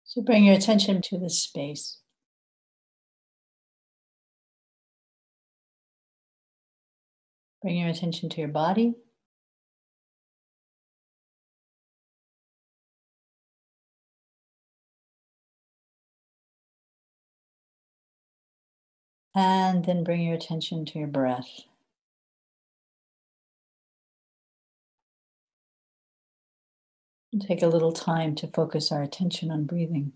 So bring your attention to this space. Bring your attention to your body. And then bring your attention to your breath. And take a little time to focus our attention on breathing.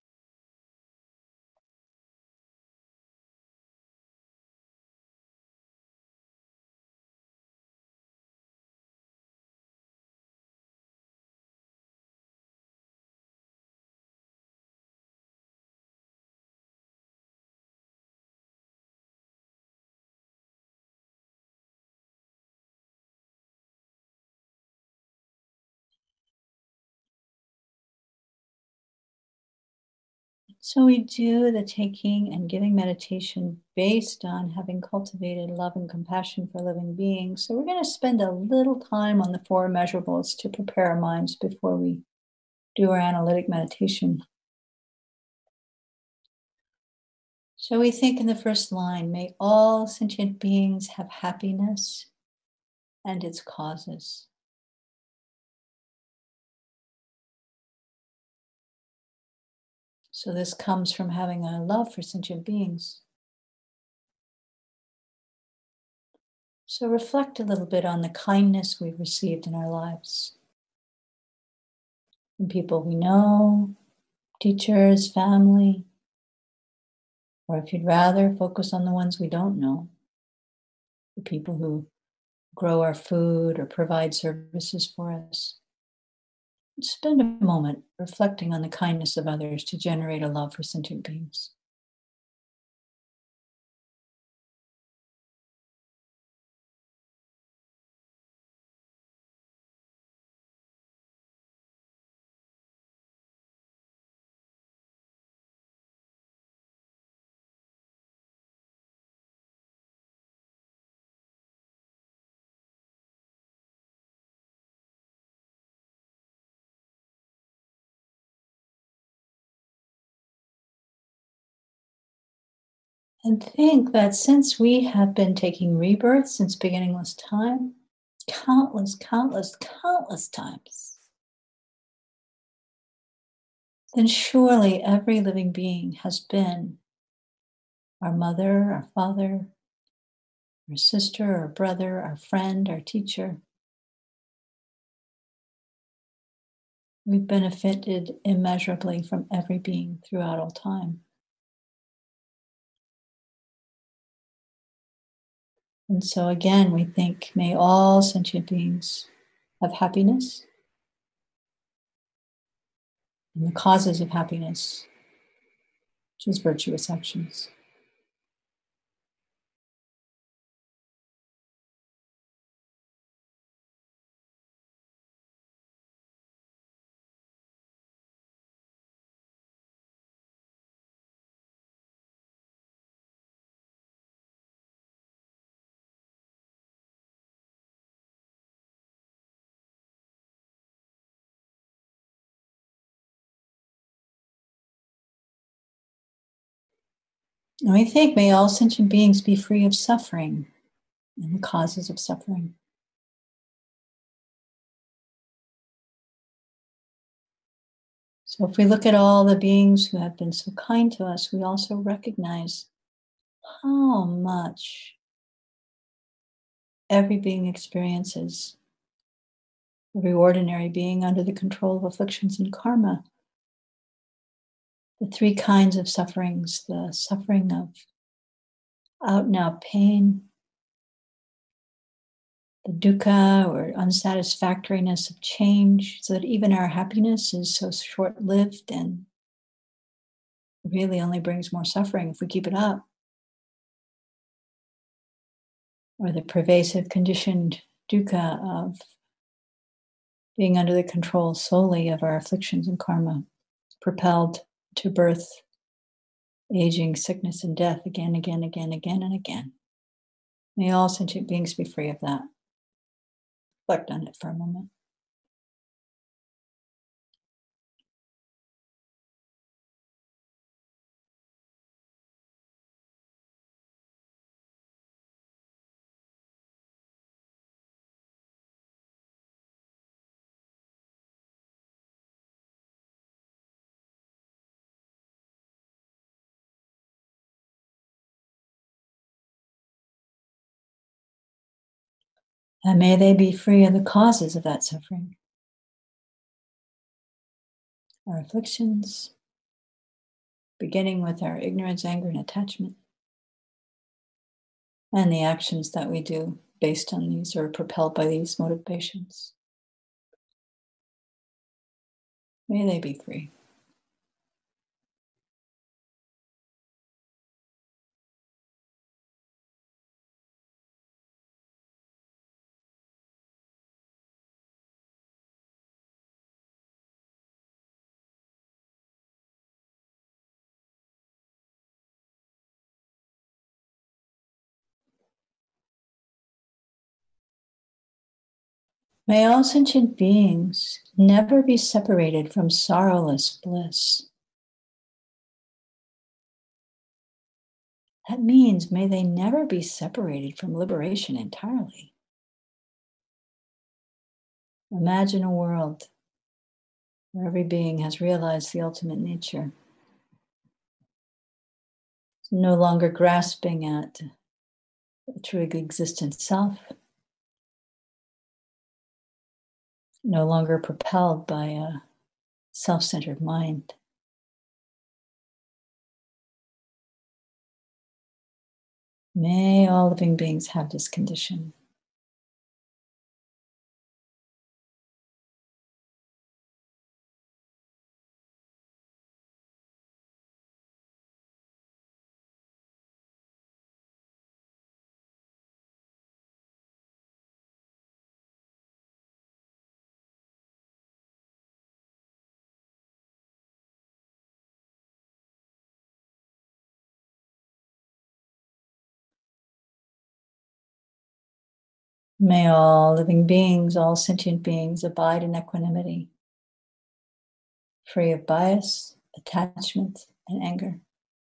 So we do the taking and giving meditation based on having cultivated love and compassion for living beings. So we're going to spend a little time on the four immeasurables to prepare our minds before we do our analytic meditation. So we think in the first line, may all sentient beings have happiness and its causes. So this comes from having a love for sentient beings. So reflect a little bit on the kindness we've received in our lives. From people we know, teachers, family, or if you'd rather, focus on the ones we don't know. The people who grow our food or provide services for us. Spend a moment reflecting on the kindness of others to generate a love for sentient beings. And think that since we have been taking rebirth since beginningless time, countless times, then surely every living being has been our mother, our father, our sister, our brother, our friend, our teacher. We've benefited immeasurably from every being throughout all time. And so again, we think, may all sentient beings have happiness and the causes of happiness, which is virtuous actions. And we think, may all sentient beings be free of suffering and the causes of suffering. So if we look at all the beings who have been so kind to us, we also recognize how much every being experiences, every ordinary being under the control of afflictions and karma. The three kinds of sufferings, the suffering of out and out pain, the dukkha or unsatisfactoriness of change, so that even our happiness is so short lived and really only brings more suffering if we keep it up. Or the pervasive conditioned dukkha of being under the control solely of our afflictions and karma, propelled to birth, aging, sickness, and death again, and again. May all sentient beings be free of that. Reflect on it for a moment. And may they be free of the causes of that suffering, our afflictions, beginning with our ignorance, anger, and attachment, and the actions that we do based on these or propelled by these motivations. May they be free. May all sentient beings never be separated from sorrowless bliss. That means may they never be separated from liberation entirely. Imagine a world where every being has realized the ultimate nature. It's no longer grasping at the true existent self, no longer propelled by a self-centered mind. May all living beings have this condition. May all living beings, all sentient beings abide in equanimity, free of bias, attachment, and anger.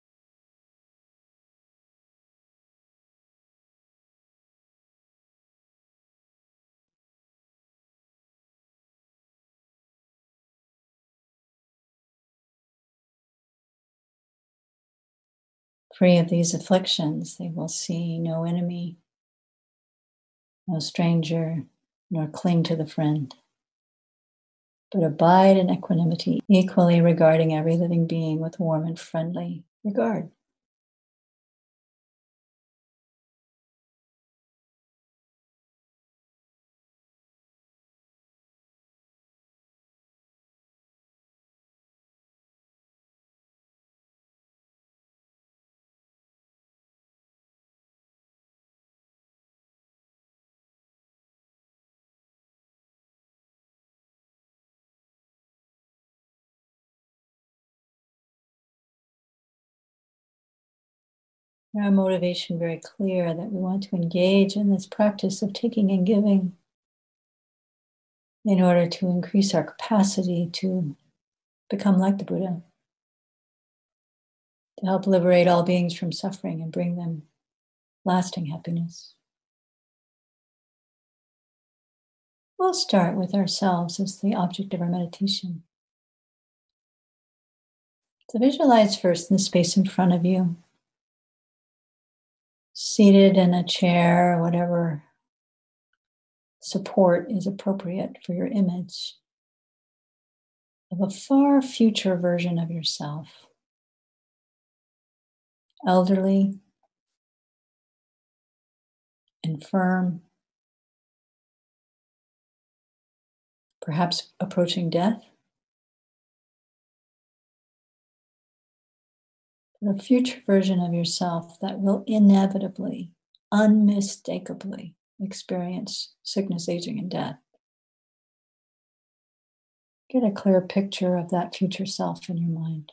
Free of these afflictions, they will see no enemy, no stranger, nor cling to the friend, but abide in equanimity, equally regarding every living being with warm and friendly regard. Our motivation very clear that we want to engage in this practice of taking and giving in order to increase our capacity to become like the Buddha, to help liberate all beings from suffering and bring them lasting happiness. We'll start with ourselves as the object of our meditation. So visualize first the space in front of you, seated in a chair or whatever support is appropriate for your image of a far future version of yourself. Elderly, infirm, perhaps approaching death. A future version of yourself that will inevitably, unmistakably experience sickness, aging, and death. Get a clear picture of that future self in your mind.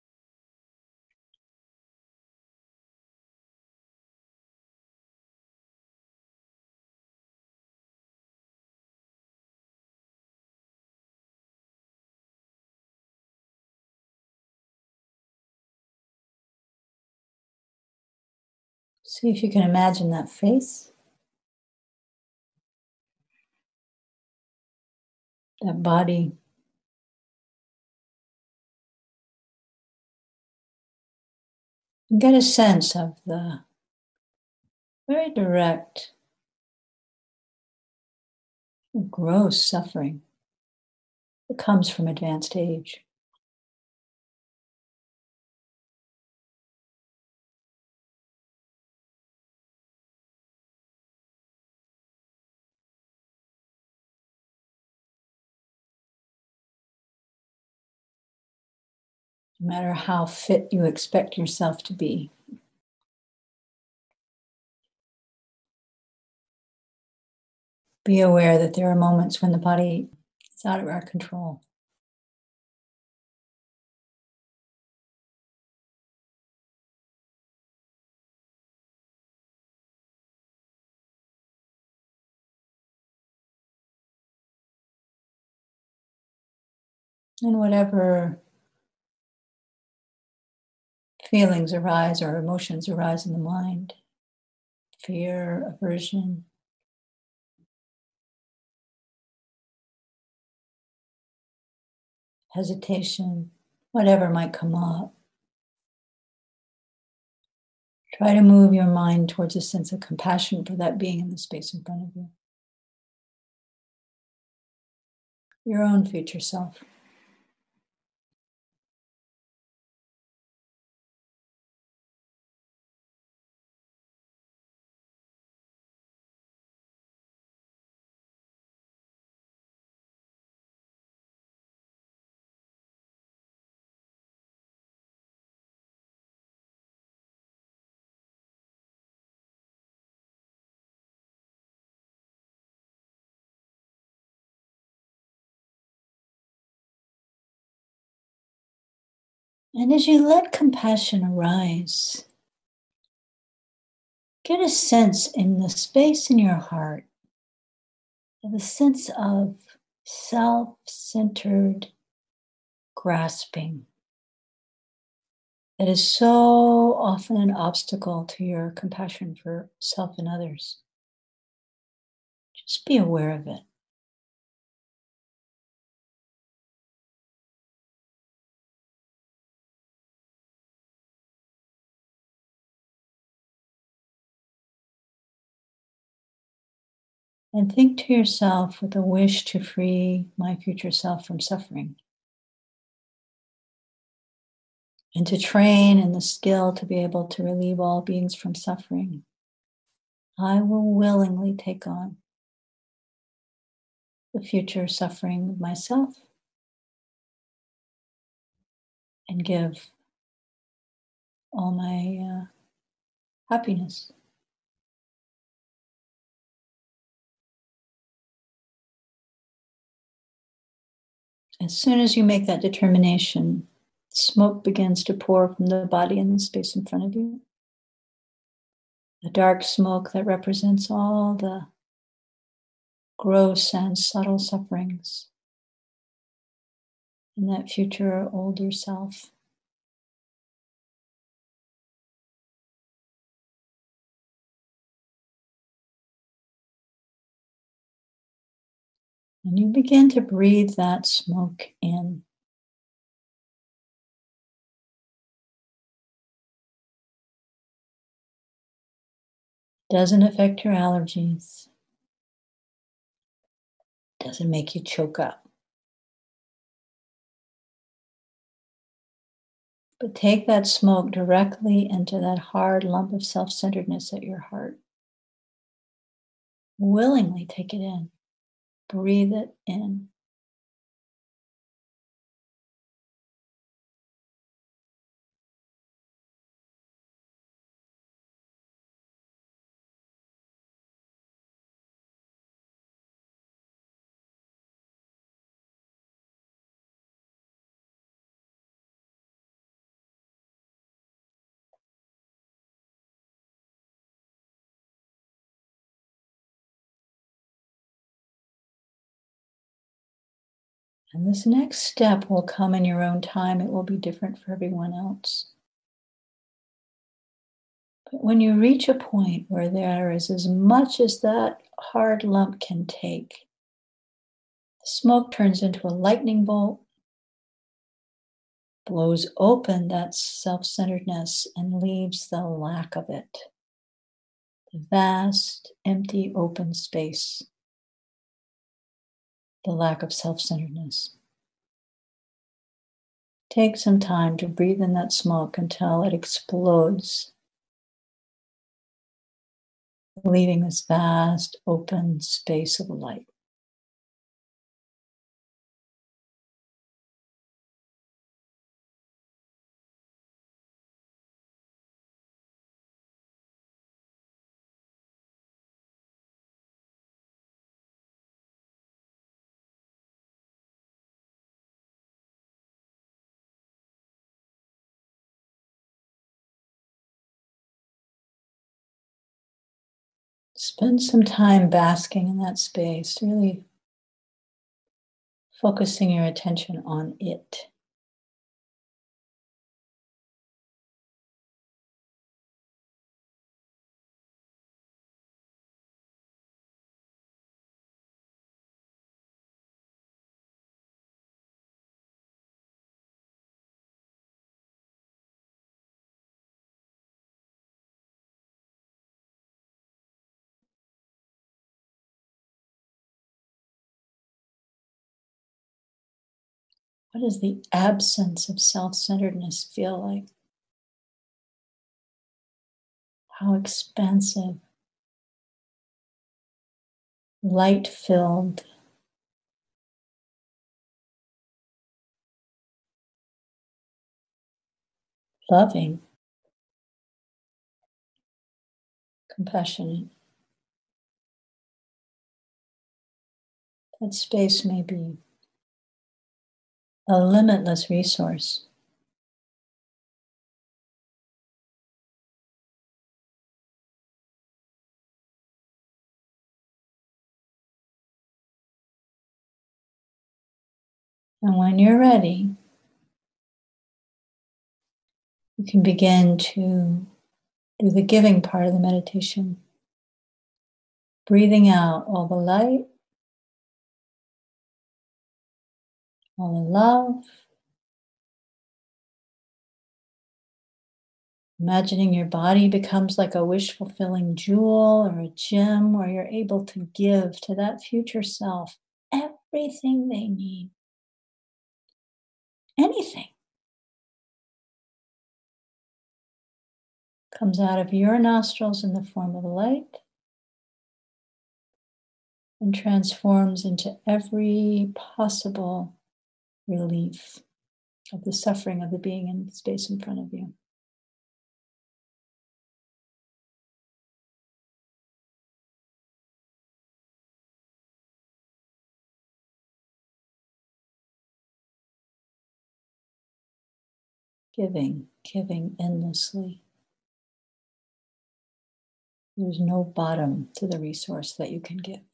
See if you can imagine that face, that body. And get a sense of the very direct gross suffering that comes from advanced age. No matter how fit you expect yourself to be. Be aware that there are moments when the body is out of our control. And whatever feelings arise or emotions arise in the mind, fear, aversion, hesitation, whatever might come up, try to move your mind towards a sense of compassion for that being in the space in front of you. Your own future self. And as you let compassion arise, get a sense in the space in your heart of a sense of self-centered grasping that is so often an obstacle to your compassion for self and others. Just be aware of it. And think to yourself with a wish to free my future self from suffering. And to train in the skill to be able to relieve all beings from suffering. I will willingly take on the future suffering of myself and give all my happiness. As soon as you make that determination, smoke begins to pour from the body in the space in front of you. A dark smoke that represents all the gross and subtle sufferings in that future older self. And you begin to breathe that smoke in. Doesn't affect your allergies. Doesn't make you choke up. But take that smoke directly into that hard lump of self-centeredness at your heart. Willingly take it in. Breathe it in. And this next step will come in your own time. It will be different for everyone else. But when you reach a point where there is as much as that hard lump can take, the smoke turns into a lightning bolt, blows open that self-centeredness and leaves the lack of it. The vast, empty, open space the lack of self-centeredness. Take some time to breathe in that smoke until it explodes, leaving this vast open space of light. Spend some time basking in that space, really focusing your attention on it. What does the absence of self-centeredness feel like? How expansive, light-filled, loving, compassionate. That space may be a limitless resource. And when you're ready, you can begin to do the giving part of the meditation, breathing out all the light, all the love, imagining your body becomes like a wish-fulfilling jewel or a gem where you're able to give to that future self everything they need. Anything comes out of your nostrils in the form of light and transforms into every possible relief of the suffering of the being in space in front of you. Giving endlessly. There's no bottom to the resource that you can give.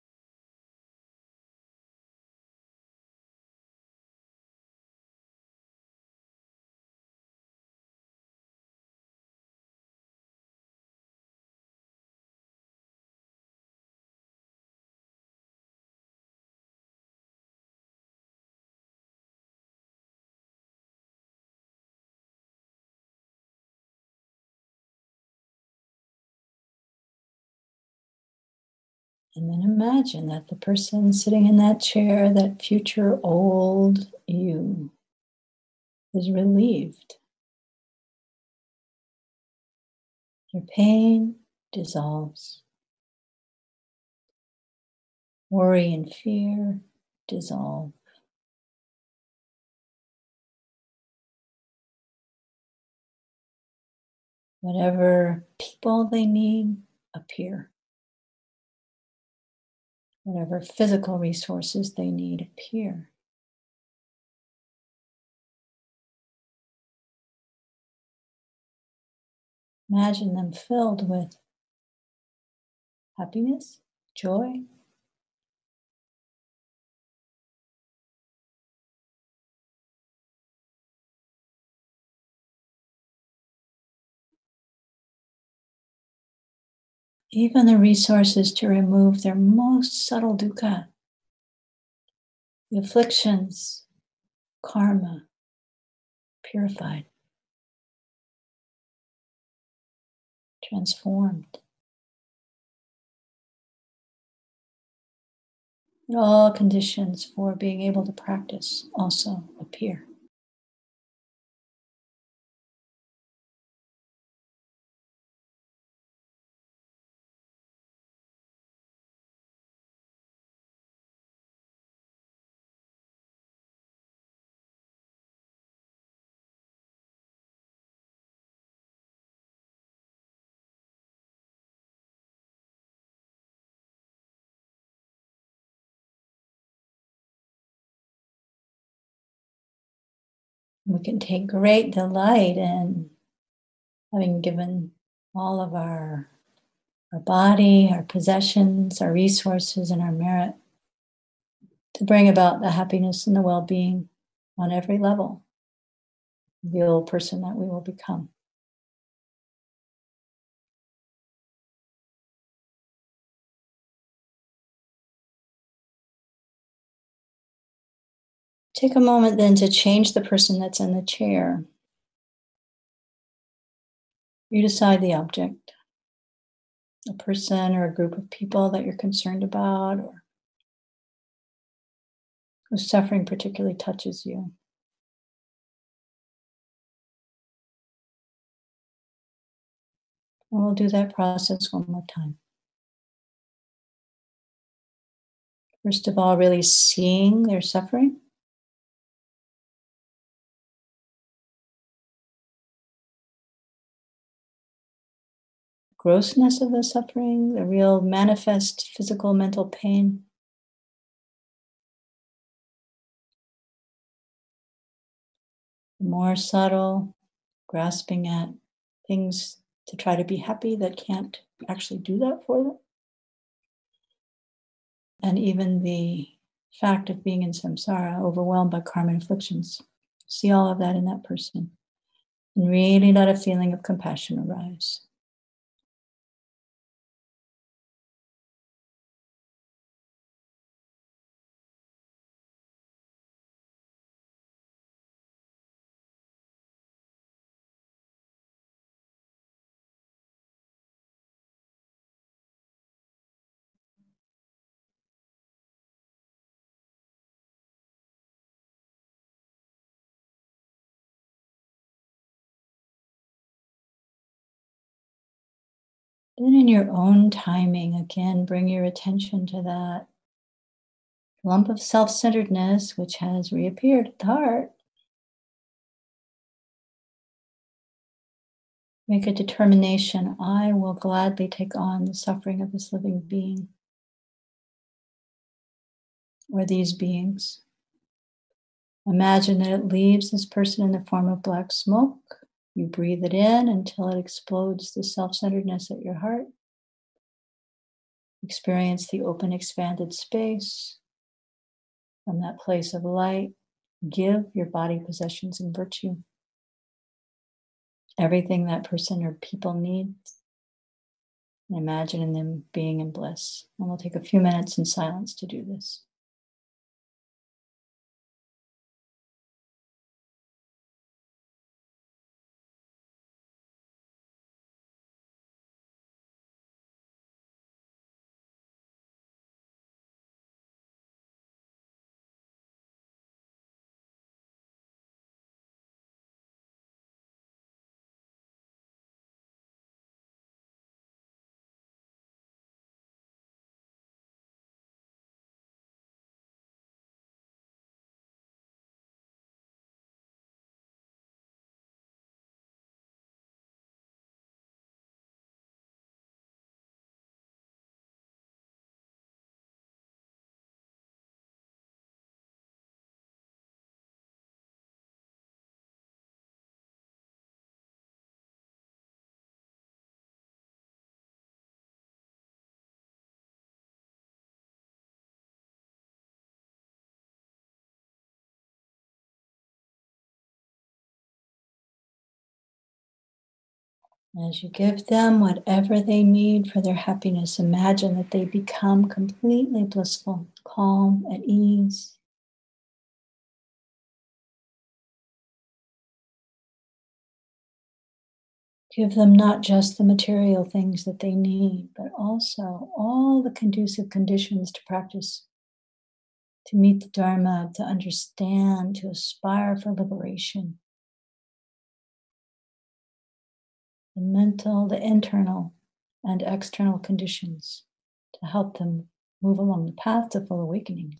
And then imagine that the person sitting in that chair, that future old you, is relieved. Your pain dissolves. Worry and fear dissolve. Whatever people they need appear. Whatever physical resources they need appear. Imagine them filled with happiness, joy, even the resources to remove their most subtle dukkha, the afflictions, karma, purified, transformed. All conditions for being able to practice also appear. We can take great delight in having given all of our body, our possessions, our resources, and our merit to bring about the happiness and the well being on every level, the old person that we will become. Take a moment then to change the person that's in the chair. You decide the object, a person or a group of people that you're concerned about or whose suffering particularly touches you. And we'll do that process one more time. First of all, really seeing their suffering. Grossness of the suffering, the real manifest physical, mental pain. The more subtle, grasping at things to try to be happy that can't actually do that for them. And even the fact of being in samsara, overwhelmed by karma and afflictions. See all of that in that person. And really let a feeling of compassion arise. Then, in your own timing, again, bring your attention to that lump of self centeredness which has reappeared at the heart. Make a determination, I will gladly take on the suffering of this living being or these beings. Imagine that it leaves this person in the form of black smoke. You breathe it in until it explodes the self centeredness at your heart. Experience the open, expanded space. From that place of light, give your body possessions and virtue. Everything that person or people needs. And imagine them being in bliss. And we'll take a few minutes in silence to do this. As you give them whatever they need for their happiness, imagine that they become completely blissful, calm, at ease. Give them not just the material things that they need, but also all the conducive conditions to practice to meet the Dharma, to understand, to aspire for liberation. The mental, the internal, and external conditions to help them move along the path to full awakening.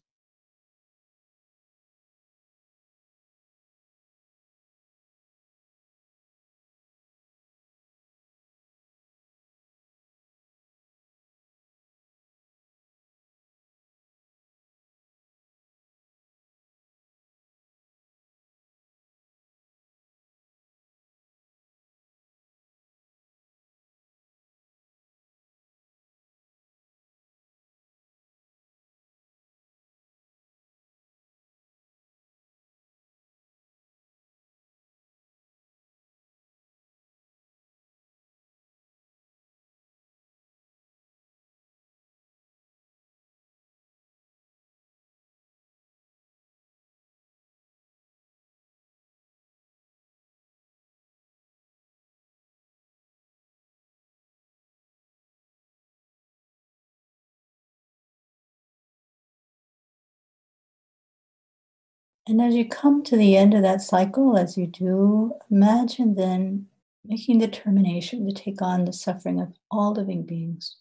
And as you come to the end of that cycle, as you do, imagine then making the determination to take on the suffering of all living beings.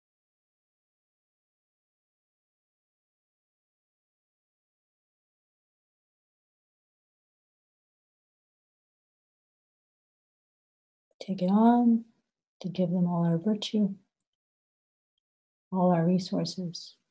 Take it on to give them all our virtue, all our resources.